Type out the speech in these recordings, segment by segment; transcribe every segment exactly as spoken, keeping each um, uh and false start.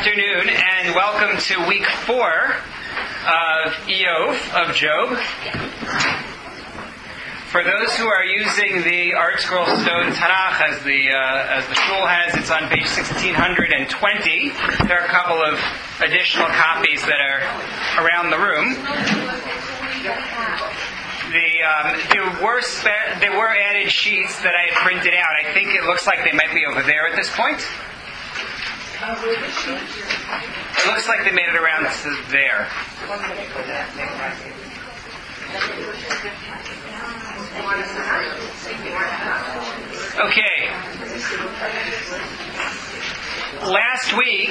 afternoon, and welcome to week four of Iyov, of Job. For those who are using the Art Scroll Stone Tanakh as the uh, as the shul has, it's on page sixteen twenty. There are a couple of additional copies that are around the room. The um, there were spe- there were added sheets that I had printed out. I think it looks like they might be over there at this point. It looks like they made it around to there. Okay. Last week,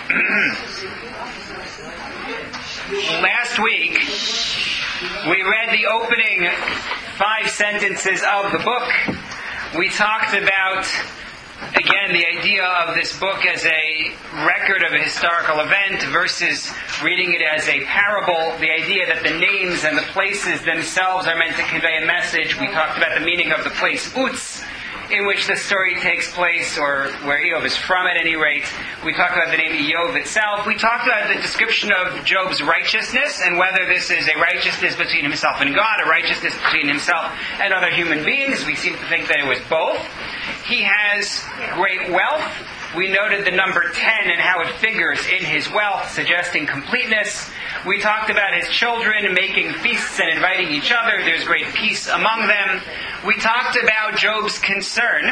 last week, we read the opening five sentences of the book. We talked about, again, the idea of this book as a record of a historical event versus reading it as a parable. The idea that the names and the places themselves are meant to convey a message. We talked about the meaning of the place Utz, in which the story takes place, or where Iyov is from at any rate. We talked about the name Iyov itself. We talked about the description of Job's righteousness, and whether this is a righteousness between himself and God, a righteousness between himself and other human beings. We seem to think that it was both. He has great wealth. We noted the number ten and how it figures in his wealth, suggesting completeness. We talked about his children making feasts and inviting each other. There's great peace among them. We talked about Job's concern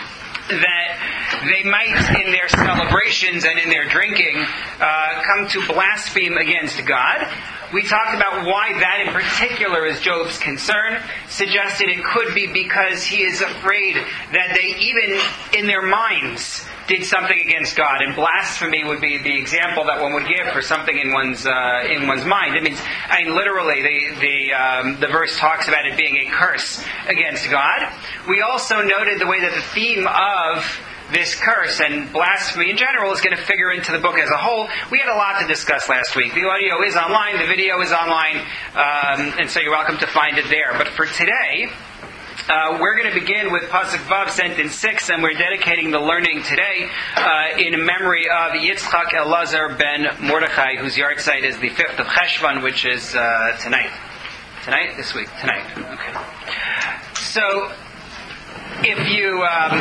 that they might, in their celebrations and in their drinking, uh, come to blaspheme against God. We talked about why that in particular is Job's concern, suggested it could be because he is afraid that they, even in their minds, did something against God, and blasphemy would be the example that one would give for something in one's uh, in one's mind. It means, I mean, literally, the the um, the verse talks about it being a curse against God. We also noted the way that the theme of this curse and blasphemy in general is going to figure into the book as a whole. We had a lot to discuss last week. The audio is online, the video is online, um, and so you're welcome to find it there. But for today, Uh, we're going to begin with Pasuk Vav, sentence six, and we're dedicating the learning today uh, in memory of Yitzchak Elazar ben Mordechai, whose yard site is the fifth of Cheshvan, which is uh, tonight. Tonight? This week? Tonight. Okay. So, if you um,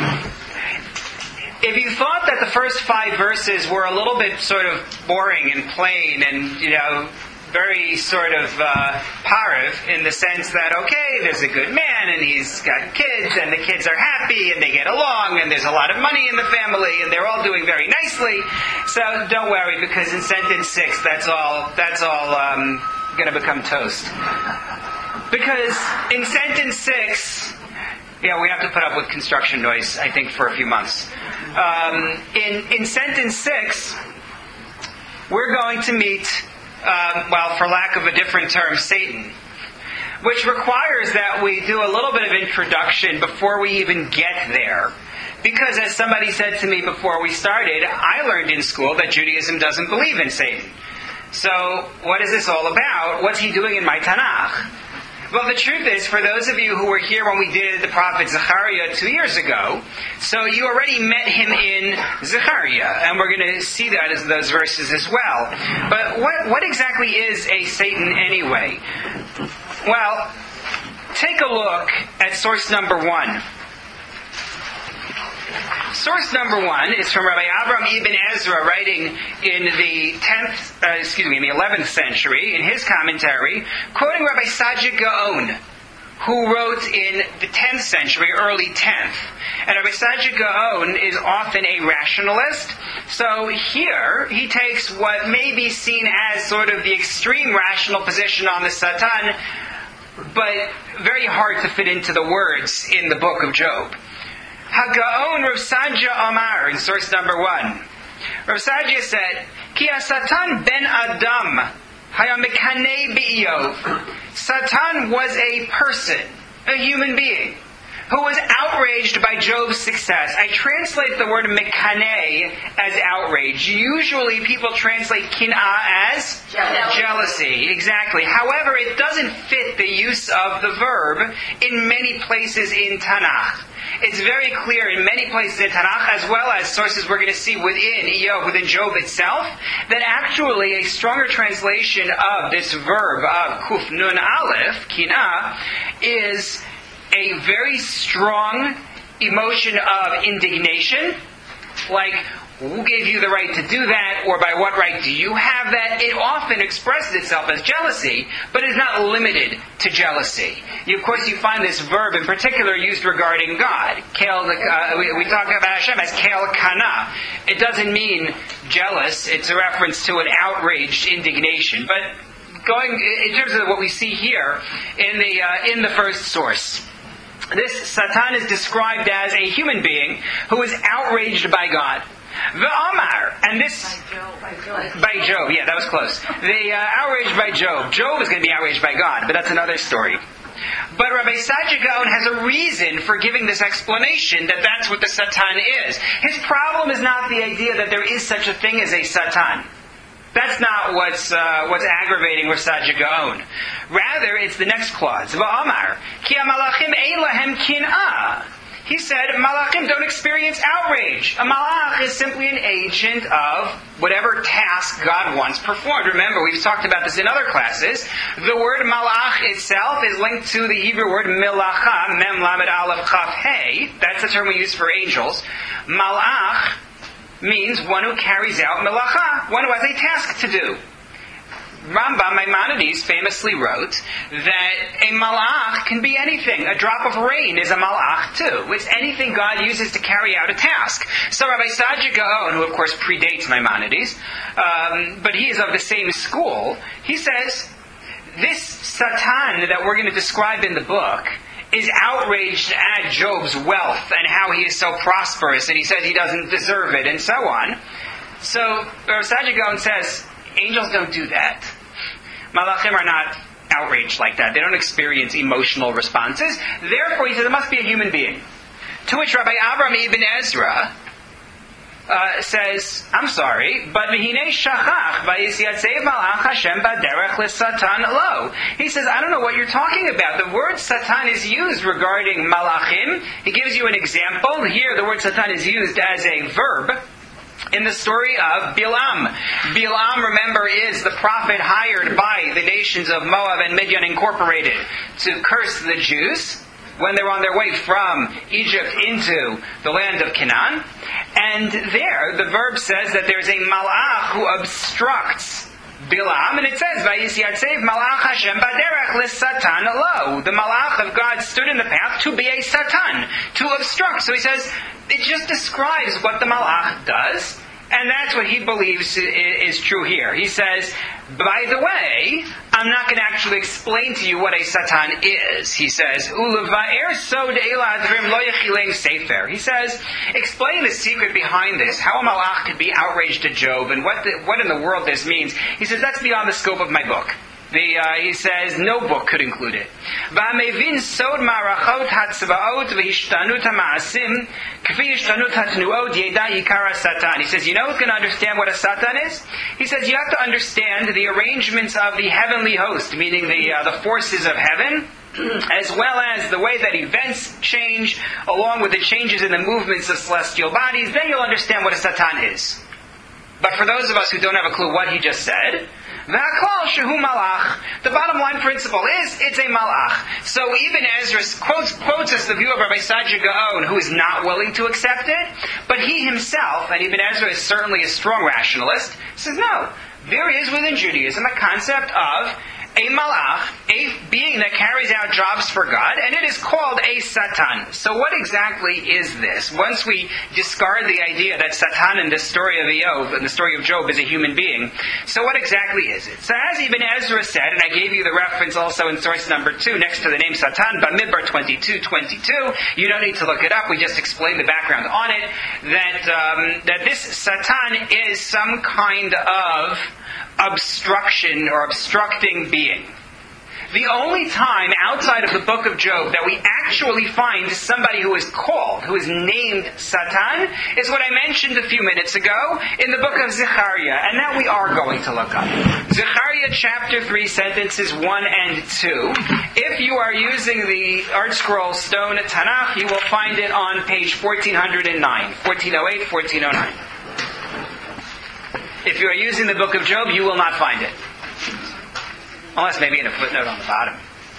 if you thought that the first five verses were a little bit sort of boring and plain and, you know, very sort of uh, parav in the sense that, okay, there's a good man and he's got kids and the kids are happy and they get along and there's a lot of money in the family and they're all doing very nicely. So don't worry, because in sentence six, that's all, that's all um, going to become toast. Because in sentence six, yeah, we have to put up with construction noise, I think, for a few months. Um, in, in sentence six, we're going to meet Uh, well, for lack of a different term, Satan, which requires that we do a little bit of introduction before we even get there. Because as somebody said to me before we started, I learned in school that Judaism doesn't believe in Satan. So, what is this all about? What's he doing in my Tanakh? Well, the truth is, for those of you who were here when we did the prophet Zechariah two years ago, so you already met him in Zechariah, and we're going to see that as those verses as well. But what, what exactly is a Satan anyway? Well, take a look at source number one. Source number one is from Rabbi Avram Ibn Ezra, writing in the tenth, uh, excuse me, in the eleventh century, in his commentary, quoting Rabbi Saadia Gaon, who wrote in the tenth century, early tenth. And Rabbi Saadia Gaon is often a rationalist, so here he takes what may be seen as sort of the extreme rational position on the Satan, but very hard to fit into the words in the book of Job. HaGaon Rav Saadia Amar, in source number one. Rav Saadia said, Ki Satan ben Adam haya mekaneh be'Iyov. Satan was a person, a human being, who was outraged by Job's success. I translate the word mekaneh as outrage. Usually people translate kin'ah as Jealousy. jealousy. Exactly. However, it doesn't fit the use of the verb in many places in Tanakh. It's very clear in many places in Tanakh, as well as sources we're going to see within Iyov, within Job itself, that actually a stronger translation of this verb of kuf nun aleph, kin'ah, is a very strong emotion of indignation, like, who gave you the right to do that, or by what right do you have that? It often expresses itself as jealousy, but is not limited to jealousy. You, of course, you find this verb in particular used regarding God. Kel, uh, we, we talk about Hashem as kel kana. It doesn't mean jealous. It's a reference to an outraged indignation. But going in terms of what we see here in the uh, in the first source, this Satan is described as a human being who is outraged by God. V'amar, and this By Job. By Job. by Job, yeah, that was close. The uh, outraged by Job. Job is going to be outraged by God, but that's another story. But Rabbi Saadia Gaon has a reason for giving this explanation that that's what the Satan is. His problem is not the idea that there is such a thing as a Satan. That's not what's uh, what's aggravating Rabbi Saadia Gaon. Rather, it's the next clause. V'amar, ki ha-malachim ein lahem kin'ah. He said, Malachim don't experience outrage. A Malach is simply an agent of whatever task God wants performed. Remember, we've talked about this in other classes. The word Malach itself is linked to the Hebrew word Milacha, Mem Lamed Aleph Chaf Hey. That's the term we use for angels. Malach means one who carries out Milacha, one who has a task to do. Rambam Maimonides famously wrote that a malach can be anything. A drop of rain is a malach too. It's anything God uses to carry out a task. So Rabbi Saadia Gaon, who of course predates Maimonides, um, but he is of the same school, he says, this Satan that we're going to describe in the book is outraged at Job's wealth and how he is so prosperous, and he says he doesn't deserve it, and so on. So Rabbi Saadia Gaon says, angels don't do that. Malachim are not outraged like that. They don't experience emotional responses. Therefore, he says, it must be a human being. To which Rabbi Avraham ibn Ezra uh, says, I'm sorry, but V'hinei shachach v'yisyatzev malach Hashem baderech l'satan lo. He says, I don't know what you're talking about. The word Satan is used regarding malachim. He gives you an example. Here, the word Satan is used as a verb in the story of Bilam. Bilam, remember, is the prophet hired by the nations of Moab and Midian Incorporated to curse the Jews when they were on their way from Egypt into the land of Canaan. And there, the verb says that there's a malach who obstructs Bilam, and it says, Vayisyatzeiv malach Hashem baderech l'satan lo. The malach of God stood in the path to be a satan, to obstruct. So he says, it just describes what the malach does, and that's what he believes is true here. He says, by the way, I'm not going to actually explain to you what a satan is. He says, Uleva'er sod eila adrim lo yechileng sefer. He says, explain the secret behind this, how a malach could be outraged at Job, and what the, what in the world this means. He says, that's beyond the scope of my book. The, uh, he says, no book could include it. V'amevin sod marachot hatzvaot v'hishtanut ha'ma'asim k'fi hishtanut ha'tnuot yeda yikara satan. He says, you know who's going to understand what a satan is? He says, you have to understand the arrangements of the heavenly host, meaning the uh, the forces of heaven, as well as the way that events change, along with the changes in the movements of celestial bodies. Then you'll understand what a satan is. But for those of us who don't have a clue what he just said, V'haklal shehu malach. The bottom line principle is, it's a malach. So even Ezra quotes, quotes us the view of Rabbi Saadia Gaon, who is not willing to accept it, but he himself, and even Ezra is certainly a strong rationalist, says no. There is within Judaism a concept of a malach, a being that carries out jobs for God, and it is called a satan. So what exactly is this? Once we discard the idea that Satan in the story of Iyov, in the story of Job, is a human being, so what exactly is it? So as Ibn Ezra said, and I gave you the reference also in source number two, next to the name Satan, Bamidbar twenty-two twenty-two, you don't need to look it up, we just explained the background on it, that, um, that this Satan is some kind of obstruction or obstructing being. The only time outside of the book of Job that we actually find somebody who is called, who is named Satan, is what I mentioned a few minutes ago in the book of Zechariah, and that we are going to look up. Zechariah chapter three, sentences one and two. If you are using the Art Scroll Stone Tanakh, you will find it on page fourteen oh nine, fourteen oh eight, fourteen oh nine. If you are using the book of Job, you will not find it. Unless maybe in a footnote on the bottom.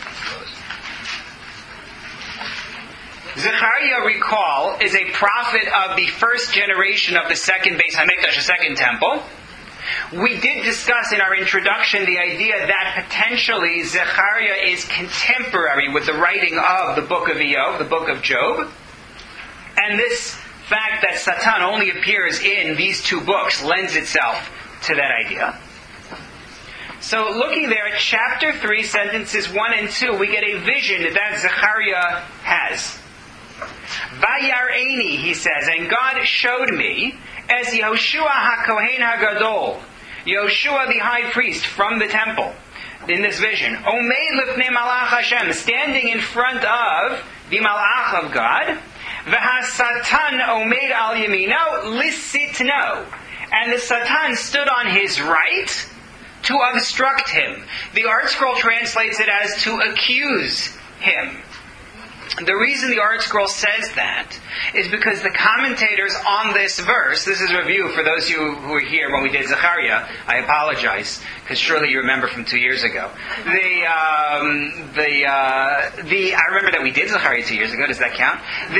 Zechariah, recall, is a prophet of the first generation of the second Beis HaMikdash, the second temple. We did discuss in our introduction the idea that potentially Zechariah is contemporary with the writing of the book of Iyov, the book of Job. And this fact that Satan only appears in these two books lends itself to that idea. So looking there at chapter three, sentences one and two, we get a vision that Zechariah has. Vayar'eni, he says, and God showed me, as Yehoshua HaKohen HaGadol, Yehoshua the high priest from the temple, in this vision, Omeid lifnei malach Hashem, standing in front of the malach of God, V'hasatan omeid al yamino lisitno, and the Satan stood on his right, to obstruct him. The Art Scroll translates it as to accuse him. The reason the Art Scroll says that is because the commentators on this verse, this is a review for those of you who were here when we did Zechariah, I apologize, because surely you remember from two years ago. The, um, the, uh, the, I remember that we did Zechariah two years ago, does that count?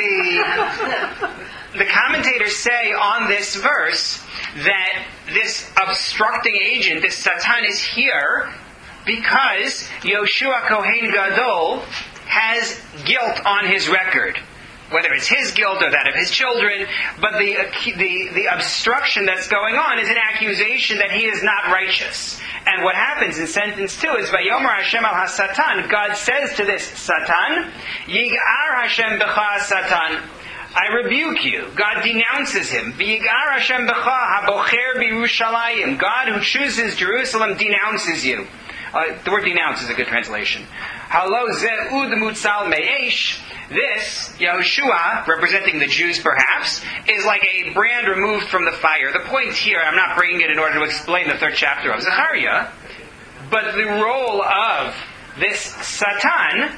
The, the commentators say on this verse that this obstructing agent, this Satan, is here because Yehoshua Kohen Gadol has guilt on his record. Whether it's his guilt or that of his children, but the, the, the obstruction that's going on is an accusation that he is not righteous. And what happens in sentence two is, Vayomer Hashem al ha-Satan, God says to this Satan, Yig'ar Hashem b'cha Satan, I rebuke you. God denounces him. V'yigar Hashem b'cha habocher b'Yerushalayim. God who chooses Jerusalem denounces you. Uh, the word denounce is a good translation. Halo zeh ud mutzal me'esh. This, Yehoshua, representing the Jews perhaps, is like a brand removed from the fire. The point here, I'm not bringing it in order to explain the third chapter of Zechariah, but the role of this Satan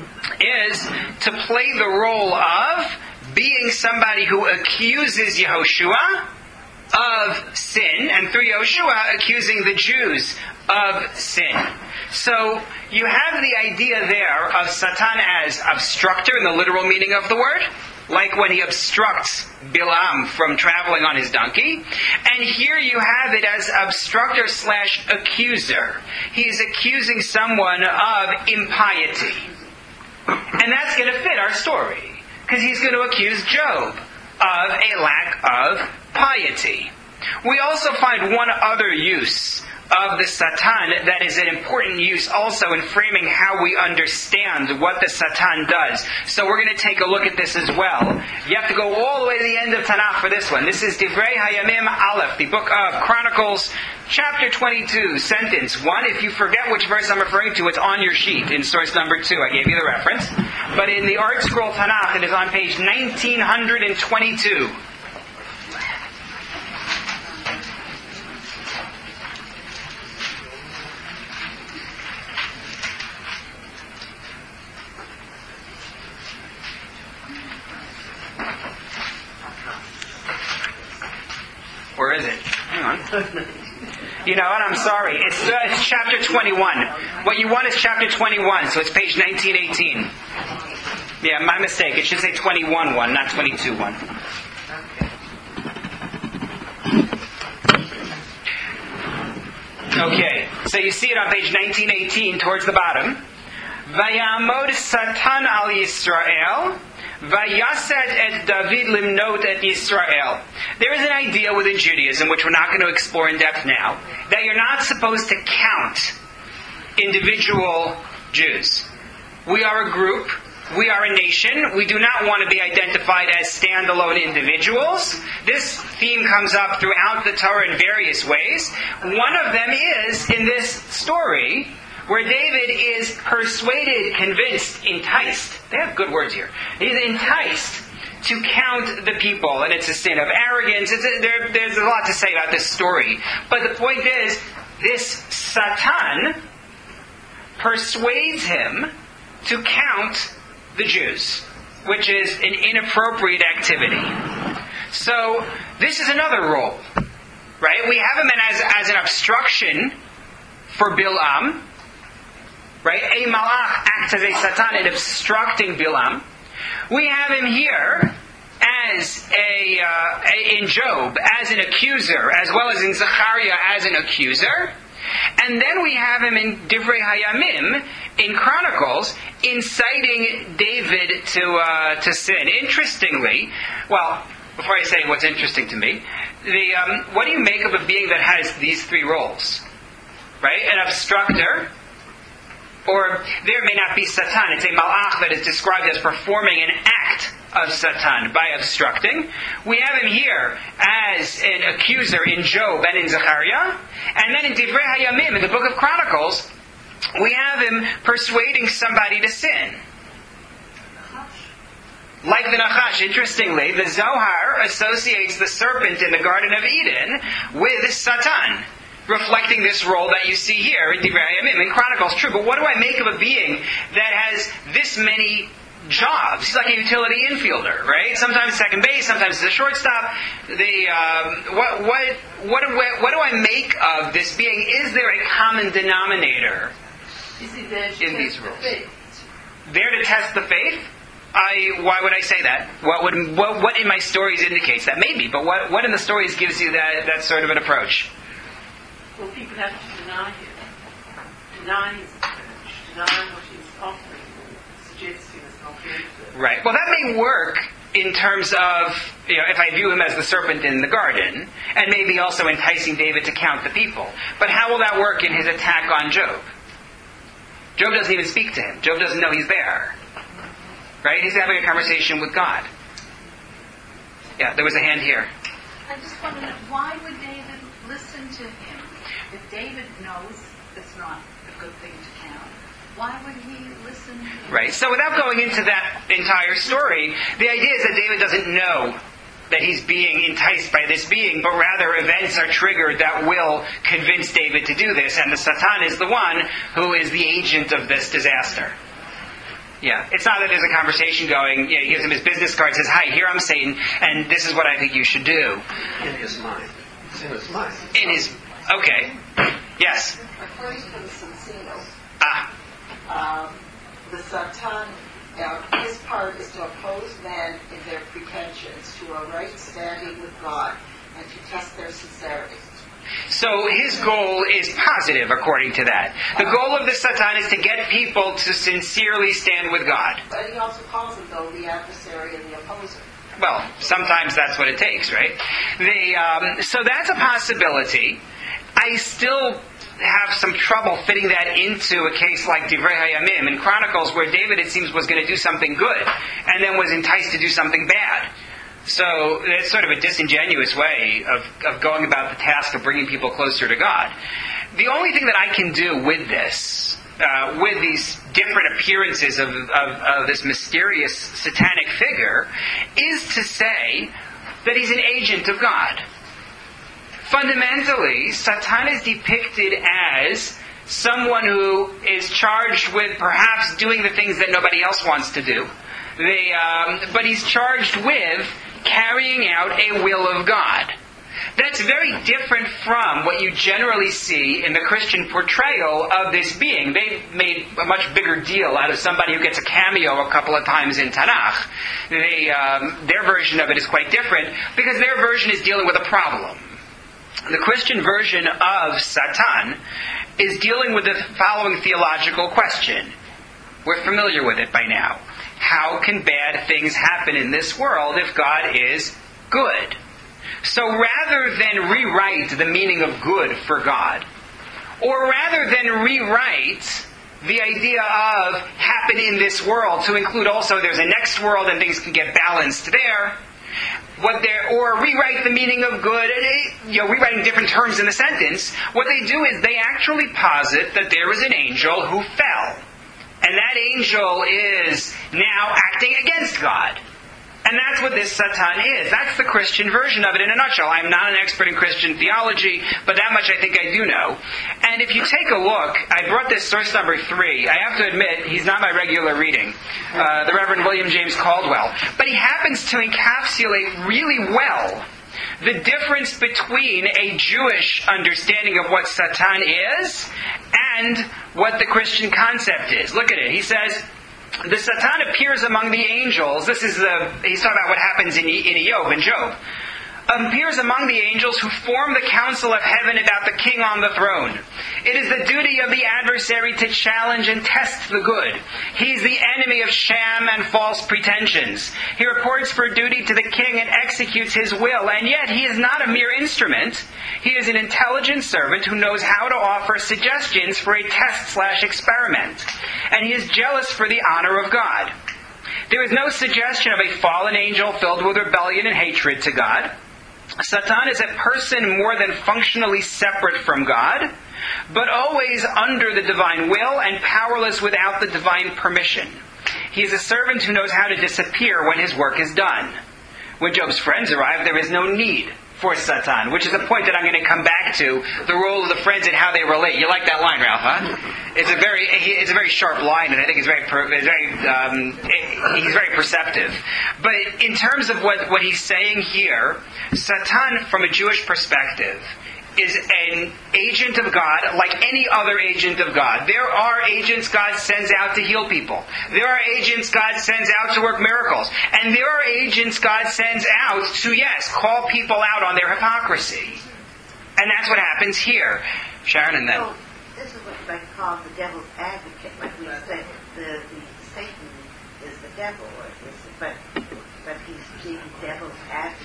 is to play the role of being somebody who accuses Yehoshua of sin, and through Yehoshua accusing the Jews of sin. So you have the idea there of Satan as obstructor in the literal meaning of the word, like when he obstructs Bilam from traveling on his donkey. And here you have it as obstructor slash accuser. He's accusing someone of impiety. And that's going to fit our story, because he's going to accuse Job of a lack of piety. We also find one other use of the Satan that is an important use also in framing how we understand what the Satan does. So we're going to take a look at this as well. You have to go all the way to the end of Tanakh for this one. This is Divrei Hayamim Aleph, the book of Chronicles, chapter twenty-two, sentence one. If you forget which verse I'm referring to, it's on your sheet in source number two. I gave you the reference. But in the Art Scroll Tanakh, it is on page nineteen twenty-two. Where is it? Hang on. You know what? I'm sorry. It's, uh, it's chapter twenty-one. What you want is chapter twenty-one, so it's page nineteen eighteen. Yeah, my mistake. It should say twenty-one one, not twenty-two one. Okay, so you see it on page nineteen eighteen towards the bottom. Vayamod Satan al Yisrael, Vayaset et David limnot et Yisrael. There is an idea within Judaism, which we're not going to explore in depth now, that you're not supposed to count individual Jews. We are a group. We are a nation. We do not want to be identified as standalone individuals. This theme comes up throughout the Torah in various ways. One of them is, in this story, where David is persuaded, convinced, enticed. They have good words here. He's enticed to count the people, and it's a sin of arrogance. It's a, there, there's a lot to say about this story. But the point is, this Satan persuades him to count the Jews, which is an inappropriate activity. So, this is another role, right? We have him as, as an obstruction for Bilam, right? A malach acts as a Satan in obstructing Bilam. We have him here as a, uh, a in Job as an accuser, as well as in Zechariah as an accuser. And then we have him in Divrei Hayamim, in Chronicles, inciting David to uh, to sin. Interestingly, well, before I say what's interesting to me, the um, what do you make of a being that has these three roles? Right? An obstructor, or there may not be Satan. It's a malach that is described as performing an act of Satan by obstructing. We have him here as an accuser in Job and in Zechariah. And then in Divrei Hayamim, in the book of Chronicles, we have him persuading somebody to sin. Like the Nachash, interestingly, the Zohar associates the serpent in the Garden of Eden with Satan, reflecting this role that you see here in Divrei Hayamim, in Chronicles. True, but what do I make of a being that has this many jobs? He's like a utility infielder, right? Sometimes second base, sometimes it's a shortstop. The um, what what what do, I, what do I make of this being? Is there a common denominator Is he there to in test these the roles? faith? There to test the faith? I why would I say that? What would what, what in my stories indicates that? Maybe, but what what in the stories gives you that that sort of an approach? Well, people have to deny him, deny his approach, deny what he's offering, suggesting as an alternative. Right. Well, that may work in terms of, you know, if I view him as the serpent in the garden, and maybe also enticing David to count the people. But how will that work in his attack on Job? Job doesn't even speak to him. Job doesn't know he's there. Right? He's having a conversation with God. Yeah, there was a hand here. I just wondered, why would David listen to him? If David knows it's not a good thing to count, why would he listen to him? Right. So without going into that entire story, the idea is that David doesn't know that he's being enticed by this being, but rather events are triggered that will convince David to do this, and the Satan is the one who is the agent of this disaster. Yeah, it's not that there's a conversation going, you know, he gives him his business card, says, hi, here I'm Satan, and this is what I think you should do. In his mind. It's in his mind. In his, okay. Yes. According to the Sensino, Ah. um, the Satan, uh, his part is to oppose men in their pretensions to a right standing with God and to test their sincerity. So his goal is positive, according to that. The goal of the Satan is to get people to sincerely stand with God. But he also calls them, though, the adversary and the opposer. Well, sometimes that's what it takes, right? The, um, so that's a possibility. I still have some trouble fitting that into a case like Divrei Hayamim in Chronicles, where David, it seems, was going to do something good, and then was enticed to do something bad. So it's sort of a disingenuous way of, of going about the task of bringing people closer to God. The only thing that I can do with this, uh, with these different appearances of, of, of this mysterious satanic figure, is to say that he's an agent of God. Fundamentally, Satan is depicted as someone who is charged with perhaps doing the things that nobody else wants to do. They, um, but he's charged with carrying out a will of God. That's very different from what you generally see in the Christian portrayal of this being. They've made a much bigger deal out of somebody who gets a cameo a couple of times in Tanakh. They, um, their version of it is quite different because their version is dealing with a problem. The Christian version of Satan is dealing with the following theological question. We're familiar with it by now. How can bad things happen in this world if God is good? So rather than rewrite the meaning of good for God, or rather than rewrite the idea of happen in this world to include also there's a next world and things can get balanced there, What they're, or rewrite the meaning of good, you know, rewriting different terms in the sentence. What they do is they actually posit that there was an angel who fell. And that angel is now acting against God. And that's what this Satan is. That's the Christian version of it in a nutshell. I'm not an expert in Christian theology, but that much I think I do know. And if you take a look, I brought this source number three. I have to admit, he's not my regular reading. Uh, the Reverend William James Caldwell. But he happens to encapsulate really well the difference between a Jewish understanding of what Satan is and what the Christian concept is. Look at it. He says, the Satan appears among the angels. This is the, he's talking about what happens in, in Job, in Job. Appears among the angels who form the council of heaven about the king on the throne. It is the duty of the adversary to challenge and test the good. He's the enemy of sham and false pretensions. He reports for duty to the king and executes his will, and yet he is not a mere instrument. He is an intelligent servant who knows how to offer suggestions for a test slash experiment. And he is jealous for the honor of God. There is no suggestion of a fallen angel filled with rebellion and hatred to God. Satan is a person more than functionally separate from God, but always under the divine will and powerless without the divine permission. He is a servant who knows how to disappear when his work is done. When Job's friends arrive, there is no need for Satan, which is a point that I'm going to come back to, the role of the friends and how they relate. You like that line, Ralph, huh? It's a very, it's a very sharp line, and I think it's very, it's very, um, he's very perceptive. But in terms of what, what he's saying here, Satan, from a Jewish perspective, is an agent of God like any other agent of God. There are agents God sends out to heal people. There are agents God sends out to work miracles. And there are agents God sends out to, yes, call people out on their hypocrisy. And that's what happens here. Sharon and then... So, this is what they call the devil's advocate. Like we say, the, the Satan is the devil, or is, but, but he's the devil's advocate.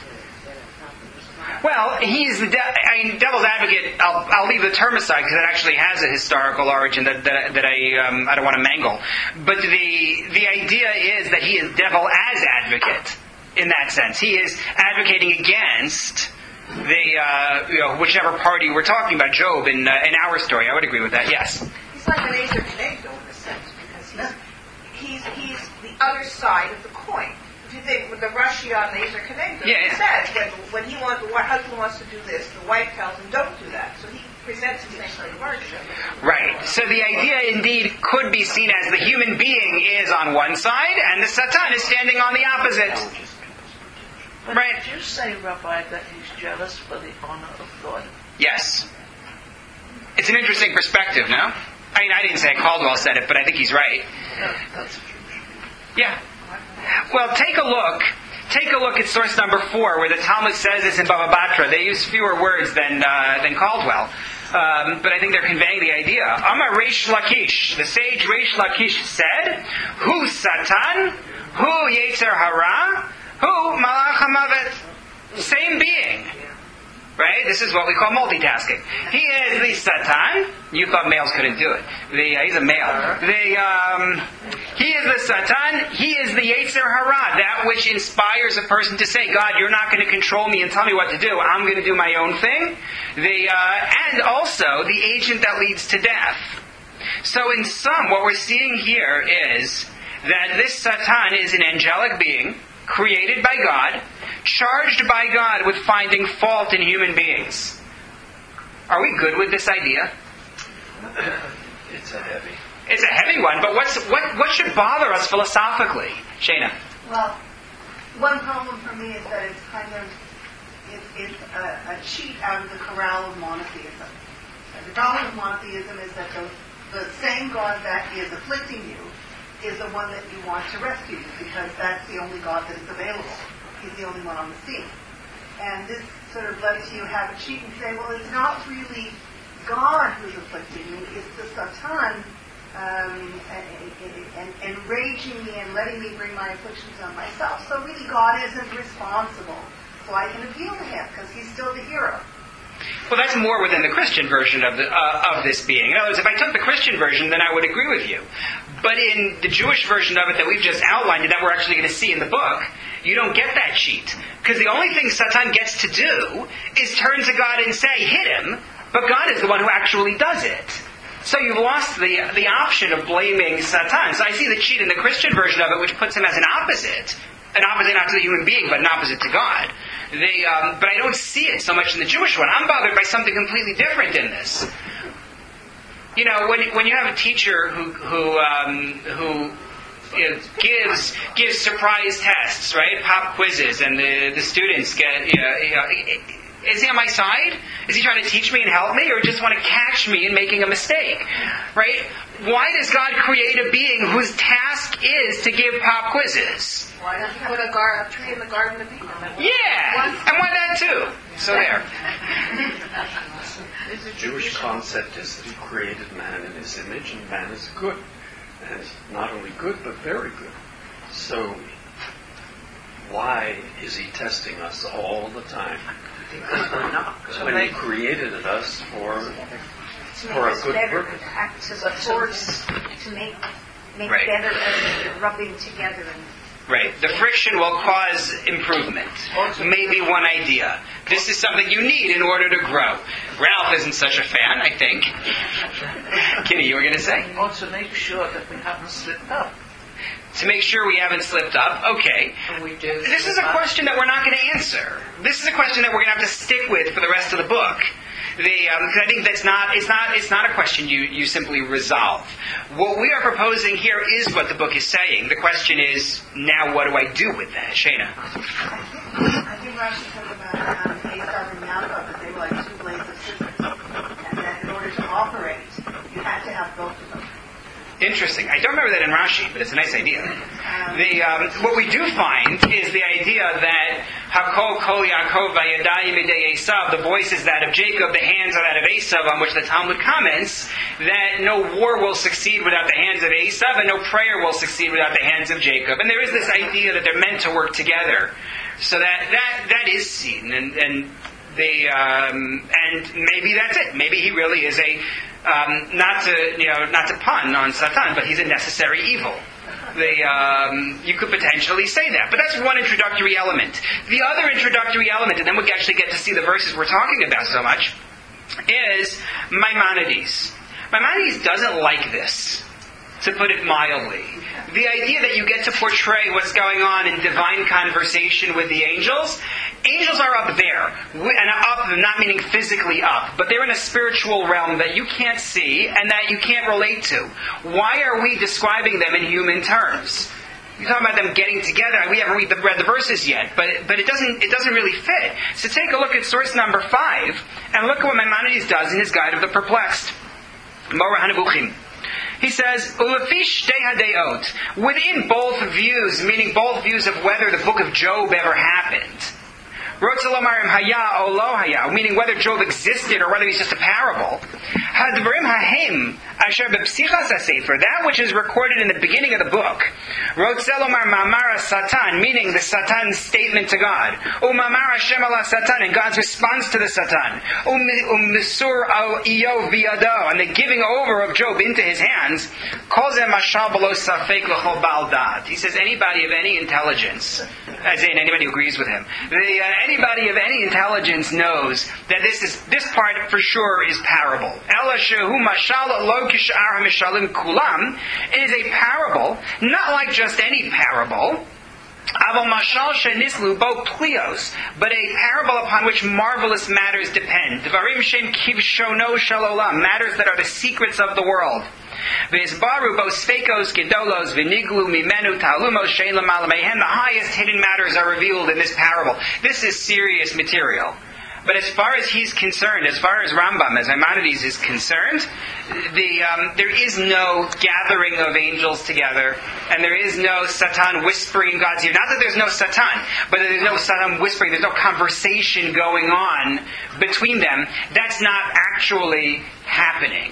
Well, he's the de- I mean, devil's advocate. I'll, I'll leave the term aside because it actually has a historical origin that that, that I um, I don't want to mangle. But the the idea is that he is devil as advocate in that sense. He is advocating against the uh, you know whichever party we're talking about. Job in uh, in our story, I would agree with that. Yes. He's like an Azer Kenegdo in a sense because he's he's he's the other side of the coin. If you think with the Rashi on Azer Kenegdo, yeah, he yeah. says when, when he wants, the husband wants to do this, the wife tells him don't do that. So he presents him like a virtue. Right. So the idea indeed could be seen as the human being is on one side and the Satan is standing on the opposite. But right. Did you say, Rabbi, that he's jealous for the honor of God? Yes. It's an interesting perspective, no? I mean, I didn't say Caldwell said it, but I think he's right. No, that's Yeah. Well, take a look. Take a look at source number four, where the Talmud says this in Bava Batra. They use fewer words than uh, than Caldwell, um, but I think they're conveying the idea. Amar Reish Lakish, the sage Reish Lakish said, "Hu Satan, hu Yetzer Hara, hu Malach HaMavet." Same being. Right? This is what we call multitasking. He is the Satan. You thought males couldn't do it. The, uh, he's a male. The, um, he is the Satan. He is the Yetzer Hara, that which inspires a person to say, God, you're not going to control me and tell me what to do. I'm going to do my own thing. The, uh, and also the agent that leads to death. So in sum, what we're seeing here is that this Satan is an angelic being created by God, charged by God with finding fault in human beings. Are we good with this idea? It's a heavy. It's a heavy one, but what's what what should bother us philosophically? Shana? Well, one problem for me is that it's kind of it, it's a, a cheat out of the corral of monotheism. And the problem with monotheism is that the, the same God that is afflicting you is the one that you want to rescue you, because that's the only God that is available. He's the only one on the scene. And this sort of lets you have a cheat and say, well, it's not really God who's afflicting me, it's the Satan um, and, and enraging me and letting me bring my afflictions on myself. So really God isn't responsible. So I can appeal to him because he's still the hero. Well, that's more within the Christian version of the uh, of this being. In other words, if I took the Christian version, then I would agree with you. But in the Jewish version of it that we've just outlined and that we're actually going to see in the book, you don't get that cheat. Because the only thing Satan gets to do is turn to God and say, hit him, but God is the one who actually does it. So you've lost the the option of blaming Satan. So I see the cheat in the Christian version of it, which puts him as an opposite. An opposite not to the human being, but an opposite to God. They, um, but I don't see it so much in the Jewish one. I'm bothered by something completely different in this. You know, when when you have a teacher who who um, who you know, gives gives surprise tests, right? Pop quizzes, and the the students get. You know, you know, is he on my side? Is he trying to teach me and help me, or just want to catch me in making a mistake? Right? Why does God create a being whose task is to give pop quizzes? Why don't you put a, gar- a tree in the Garden of Eden? Yeah, and why that too? So there. The Jewish concept is that he created man in his image, and man is good. And not only good, but very good. So, why is he testing us all the time? When he created us for for a good purpose. To act as a force to make make Right. better, uh, rubbing together. And Right. The friction will cause improvement. Maybe one idea. This is something you need in order to grow. Ralph isn't such a fan, I think. Kitty, you were going to say? Also make sure that we haven't slipped up. To make sure we haven't slipped up. Okay. And we do. This is a question that we're not going to answer. This is a question that we're going to have to stick with for the rest of the book. The, um, 'cause I think that's not, it's not, it's not a question you, you simply resolve. What we are proposing here is what the book is saying. The question is, now what do I do with that? Shana. I think Rashi talked about um, Esav and Yaakov, that they were like two blades of scissors. And that in order to operate, you had to have both of them. Interesting. I don't remember that in Rashi, but it's a nice idea. The, um, what we do find is the idea that Hakol Kol Yaakov Vayadayim Idei Esav, the voice is that of Jacob, the hands are that of Esav, on which the Talmud comments that no war will succeed without the hands of Esav, and no prayer will succeed without the hands of Jacob. And there is this idea that they're meant to work together. So that that, that is seen, and and they um, and maybe that's it. Maybe he really is a um, not to you know not to pun on Satan, but he's a necessary evil. They, um, you could potentially say that. But that's one introductory element. The other introductory element, and then we actually get to see the verses we're talking about so much, is Maimonides. Maimonides doesn't like this, to put it mildly. The idea that you get to portray what's going on in divine conversation with the angels. Angels are up there, and up not meaning physically up, but they're in a spiritual realm that you can't see and that you can't relate to. Why are we describing them in human terms? You're talking about them getting together. We haven't read the, read the verses yet, but but it doesn't it doesn't really fit. So take a look at source number five and look at what Maimonides does in his Guide of the Perplexed. Moreh HaNevuchim. He says, "Ulefish dehadeot," within both views, meaning both views of whether the book of Job ever happened. Rotzalomarim haya o lo haya, meaning whether Job existed or whether he's just a parable. Hadvarim hahem asher bepsichas hasefer, that which is recorded in the beginning of the book. Rotzelomar mamara Satan, meaning the Satan's statement to God. Umamara Hashem ala Satan, and God's response to the Satan. Ummisur al Iyov biyado, and the giving over of Job into his hands. Kolzem mashal below safek l'chol bal dat. He says anybody of any intelligence, as in anybody who agrees with him, the, uh, anybody of any intelligence knows that this is this part for sure is parable. Ela shehu mashal lo kishar mishalim kulam. It is a parable, not like just any parable. Aval mashal shenislu bo plios, but a parable upon which marvelous matters depend. Dvarim shem kivshono shalolam, matters that are the secrets of the world. V'isbaru bo sfekos gedolos v'niglu mimenu talumos shein l'mal mehen. The highest hidden matters are revealed in this parable. This is serious material. But as far as he's concerned, as far as Rambam, as Maimonides is concerned, the um, there is no gathering of angels together, and there is no Satan whispering in God's ear. Not that there's no Satan, but that there's no Satan whispering. There's no conversation going on between them. That's not actually happening.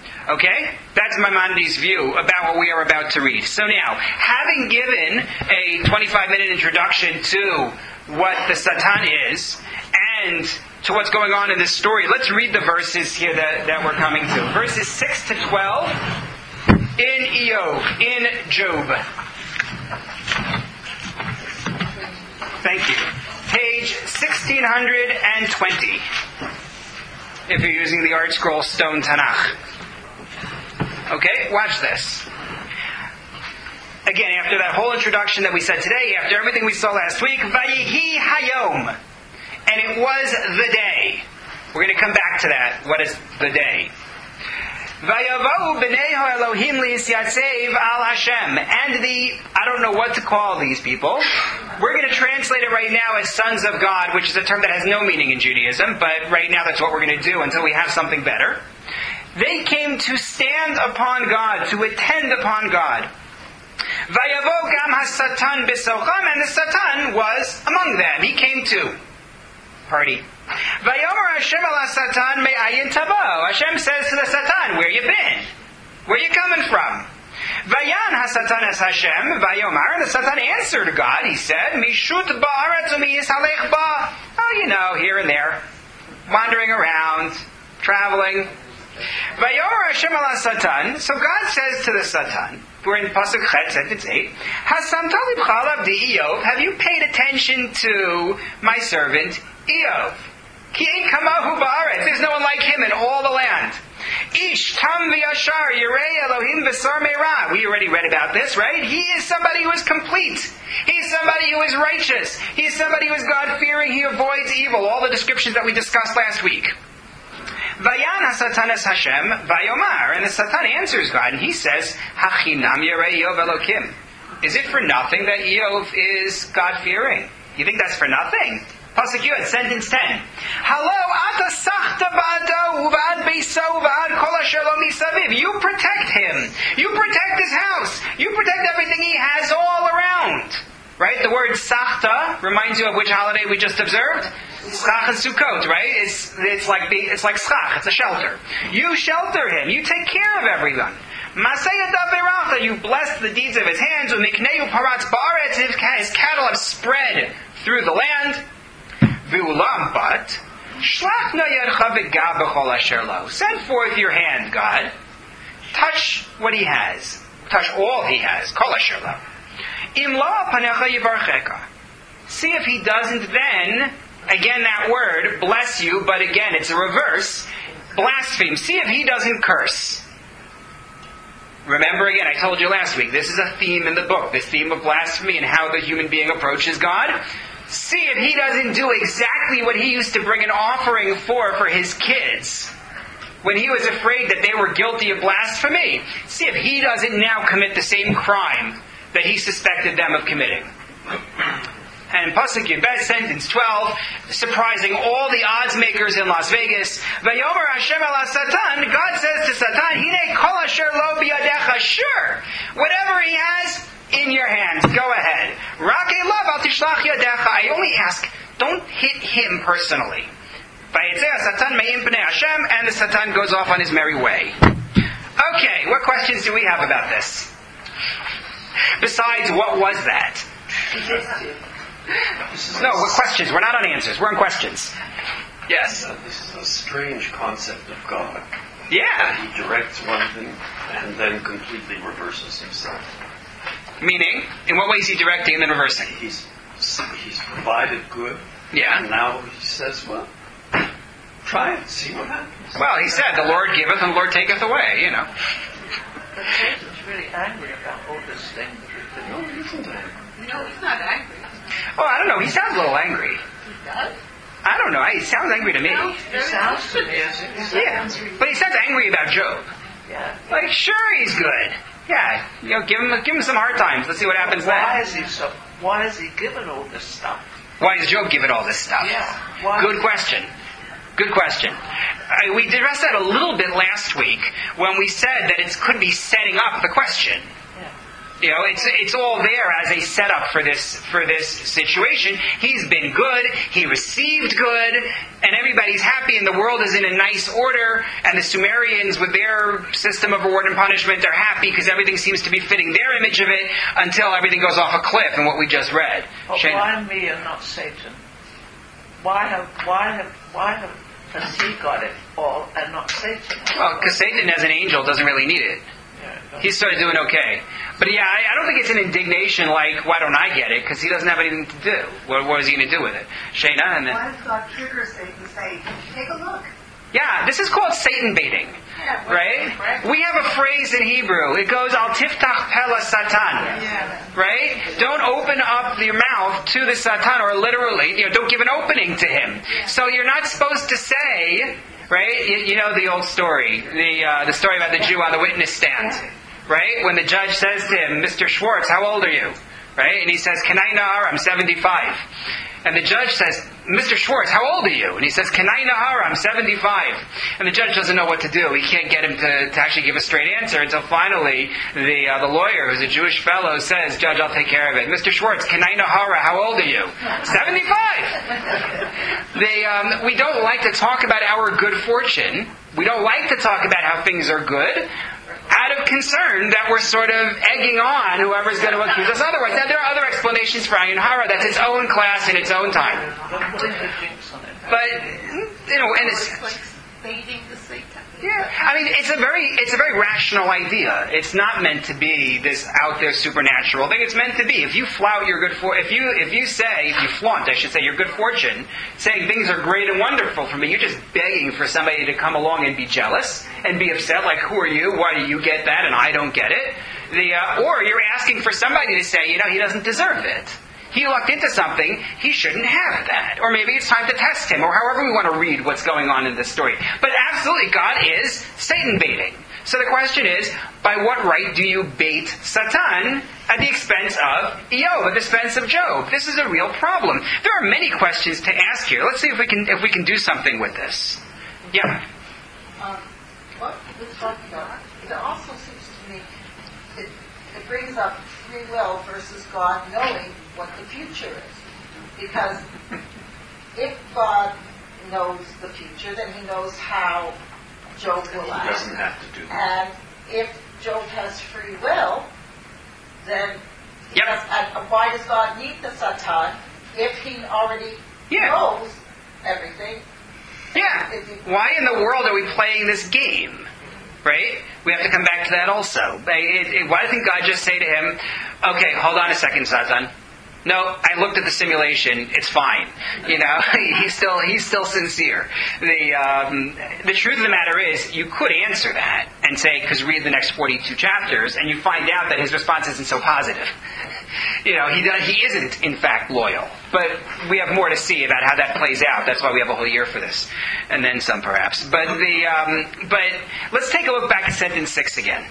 Okay? That's Maimonides' view about what we are about to read. So now, having given a twenty-five minute introduction to what the Satan is, and to what's going on in this story, let's read the verses here that, that we're coming to. Verses six to twelve in Iyov, in Job. Thank you. Page sixteen twenty. If you're using the Art Scroll Stone Tanakh. Okay, watch this. Again, after that whole introduction that we said today, after everything we saw last week, Vayihi Hayom. And it was the day. We're going to come back to that. What is the day? Vayavau b'nei ha'Elohim li'yisyatzev al Hashem. And the, I don't know what to call these people. We're going to translate it right now as sons of God, which is a term that has no meaning in Judaism, but right now that's what we're going to do until we have something better. They came to stand upon God, to attend upon God. Vayavo gam ha-Satan b'socham, and the Satan was among them. He came to party. Vayomer Hashem ala Satan me'ayin tavo. Hashem says to the Satan, where you been? Where you coming from? Vayan ha-Satan es Hashem, Vayomer, and the Satan answered God, he said, Mishut ba'aretz u'miyisalech ba. Oh, you know, here and there. Wandering around, traveling. Vayomer Hashem ala Satan. So God says to the Satan, we're in Pasuk Chet, sentence eight, Hasamta libcha l'avdi Eov, have you paid attention to my servant Eov? Ki ein kamahu ba'aretz, there's no one like him in all the land. Ish tam v'yashar yirei Elohim v'sar me'ra. We already read about this, right? He is somebody who is complete. He is somebody who is righteous. He is somebody who is God-fearing. He avoids evil. All the descriptions that we discussed last week. Vayan ha-Satan es Hashem, vayomar, and the Satan answers God, and he says, Hachinam yirei Eov Elokim. Is it for nothing that Eov is God-fearing? You think that's for nothing? Pasuk Yud, sentence ten. Hello, ata sachta ba'ado u'va'ad beiso u'va'ad kol asher lo misaviv. You protect him. You protect his house. You protect everything he has all around. Right? The word sachta reminds you of which holiday we just observed? Schach and Sukkot, right? It's it's like the it's like schach. It's a shelter. You shelter him. You take care of everyone. Masayat you bless the deeds of his hands. U'mikneu paratz ba'aretz. His cattle have spread through the land. V'ulam, but shlach na yadcha v'gav b'chol asher lo. Send forth your hand, God. Touch what he has. Touch all he has. Kol asher lo. Im lo panecha yivarcheka. See if he doesn't then, again that word, bless you, but again it's a reverse, blaspheme. See if he doesn't curse. Remember again, I told you last week, this is a theme in the book, this theme of blasphemy and how the human being approaches God. See if he doesn't do exactly what he used to bring an offering for for his kids when he was afraid that they were guilty of blasphemy. See if he doesn't now commit the same crime that he suspected them of committing. And Pasuk Yud, sentence twelve, surprising all the odds makers in Las Vegas. Vayomer Hashem ala Satan, God says to Satan, Hine kol asher lo biyadecha, sure, whatever he has, in your hands, go ahead. Rakei love al tishlach yadecha. I only ask, don't hit him personally. Vayetzeh Satan me'im pnei Hashem, and the Satan goes off on his merry way. Okay, what questions do we have about this? Besides, what was that? No, what questions? We're not on answers. We're on questions. Yes? This is a strange concept of God. Yeah. He directs one thing and then completely reverses himself. Meaning? In what way is he directing and then reversing? He's he's provided good. Yeah. And now he says, well, try it, see what happens. Well, he said, the Lord giveth and the Lord taketh away, you know. But Satan's really angry about all this thing that we've been No, he isn't angry. No, he's not angry. Oh, I don't know. He sounds a little angry. He does. I don't know. He sounds angry to me. It sounds to me as if he's Yeah. But he sounds angry about Job. Yeah. Like, sure, he's good. Yeah, you know, give him give him some hard times. Let's see what happens Why then. is he so? Why is he given all this stuff? Why is Job given all this stuff? Yeah. Why? Good question. Good question. Uh, we addressed that a little bit last week when we said that it could be setting up the question. Yeah. You know, it's it's all there as a setup for this for this situation. He's been good, he received good, and everybody's happy, and the world is in a nice order, and the Sumerians with their system of reward and punishment are happy because everything seems to be fitting their image of it until everything goes off a cliff in what we just read. But Shana. why me and not Satan? Why have why have why have has he got it all and not Satan? Well, because Satan as an angel doesn't really need it. Yeah, He's sort of doing okay. But yeah, I, I don't think it's an indignation like, why don't I get it? Because he doesn't have anything to do. What, what is he going to do with it? Shayna, and then... Why does God trigger Satan to say, take a look? Yeah, this is called Satan baiting. Right? We have a phrase in Hebrew. It goes, Al tiftach pela satan. Right? Don't open up your mouth to the Satan, or literally, you know, don't give an opening to him. So you're not supposed to say, right? You, you know the old story, the uh, the story about the Jew on the witness stand. Right? When the judge says to him, Mister Schwartz, how old are you? Right? And he says, Kanai Nahar, I'm seventy-five. And the judge says, Mister Schwartz, how old are you? And he says, Kanai Nahar, I'm seventy-five. And the judge doesn't know what to do. He can't get him to, to actually give a straight answer until finally the uh, the lawyer, who's a Jewish fellow, says, Judge, I'll take care of it. Mister Schwartz, Kanai Nahara, how old are you? seventy-five! They, um, we don't like to talk about our good fortune. We don't like to talk about how things are good, out of concern that we're sort of egging on whoever's going to accuse us otherwise. Now, there are other explanations for Ayin Hara. That's its own class in its own time. But, you know, and it's... like baiting the Satan. Yeah, I mean, it's a very, it's a very rational idea. It's not meant to be this out there supernatural thing. It's meant to be. If you flout your good for, if you, if you say, if you flaunt, I should say, your good fortune, saying things are great and wonderful for me, you're just begging for somebody to come along and be jealous and be upset. Like, who are you? Why do you get that and I don't get it? The, uh, or you're asking for somebody to say, you know, he doesn't deserve it. He lucked into something, he shouldn't have that. Or maybe it's time to test him, or however we want to read what's going on in this story. But absolutely, God is Satan baiting. So the question is, by what right do you bait Satan at the expense of Eov, at the expense of Job? This is a real problem. There are many questions to ask here. Let's see if we can if we can do something with this. Yeah. Um, what we're talking about, it also seems to me, it, it brings up free will versus God knowing what the future is. Because if God knows the future, then he knows how Job will act. He doesn't have to do that. And if Job has free will, then he Yep. does, and why does God need the Satan if he already Yeah. knows everything? Yeah. Why in the world are we playing this game? Right? We have to come back to that also. It, it, why didn't God just say to him, okay, hold on a second, Satan. No, I looked at the simulation. It's fine. You know, he's still he's still sincere. The um, the truth of the matter is, you could answer that and say, because read the next forty-two chapters, and you find out that his response isn't so positive. You know, he does, he isn't in fact loyal. But we have more to see about how that plays out. That's why we have a whole year for this, and then some perhaps. But the um, but let's take a look back at sentence six again.